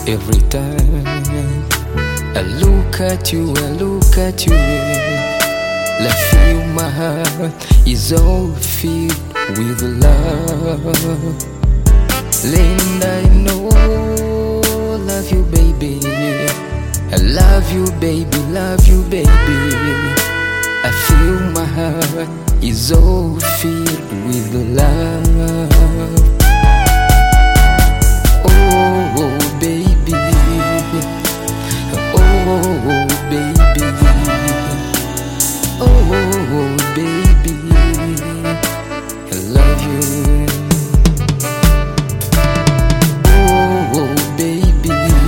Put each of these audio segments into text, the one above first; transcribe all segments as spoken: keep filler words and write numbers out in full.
Every time I look at you, I look at you, I feel my heart is all filled with love. And I know, love you baby, I love you baby, love you baby. I feel my heart is all filled with love. Oh baby, oh baby, oh baby, I love you. Oh baby,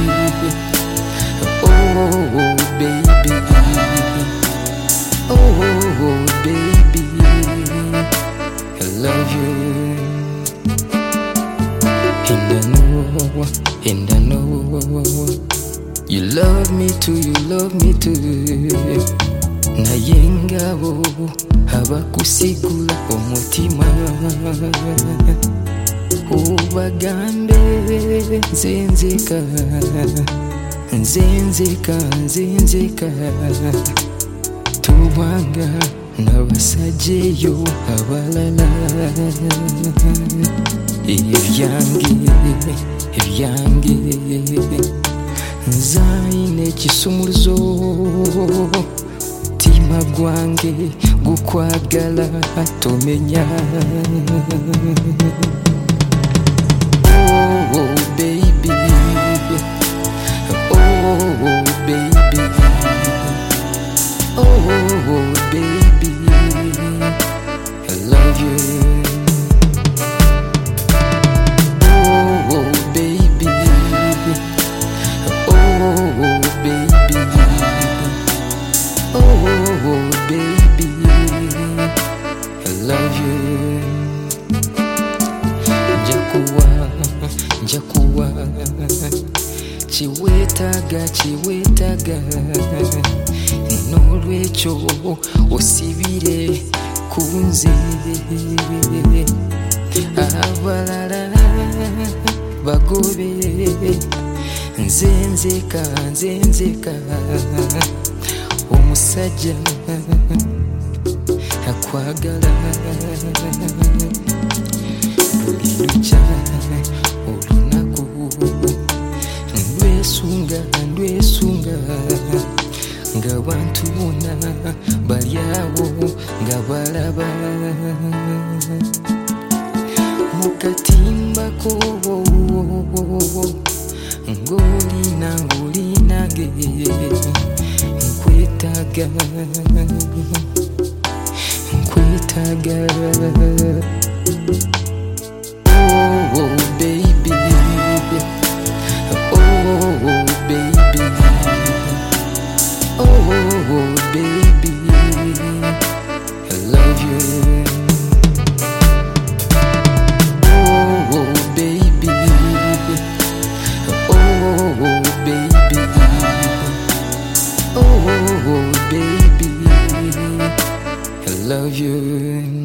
oh baby, oh baby, I love you. And I know, and I know you love me too, you love me too. Naye ngabo abakusigula omutima, ubagambe nzenzeka, nzenzeka, nzenzeka. Tubanga n'abasajja abalala, ebyange ebyange nzaine ekisumuluzo, mutima gwange gukwagala tomenya. Oh baby, oh baby, oh baby, I love you. Oh baby, oh baby, oh baby, I love you. Njakuwa, njakuwa, chiwetaga, chiwetaga. N'olwekyo osibire kunze, abalala bagobe, nzenzeka, nzenzeka. Omusajja akwagala, buli lukya olunaku, ndwesunga, ndwesunga. Nga bantu bonna bali awo nga balaba mu katimba ko, ng'olina ng'olinange, nkwetaaga, nkwetaaga. Oh baby, oh baby, oh baby, I love you. Oh baby, oh baby, oh baby, I love you.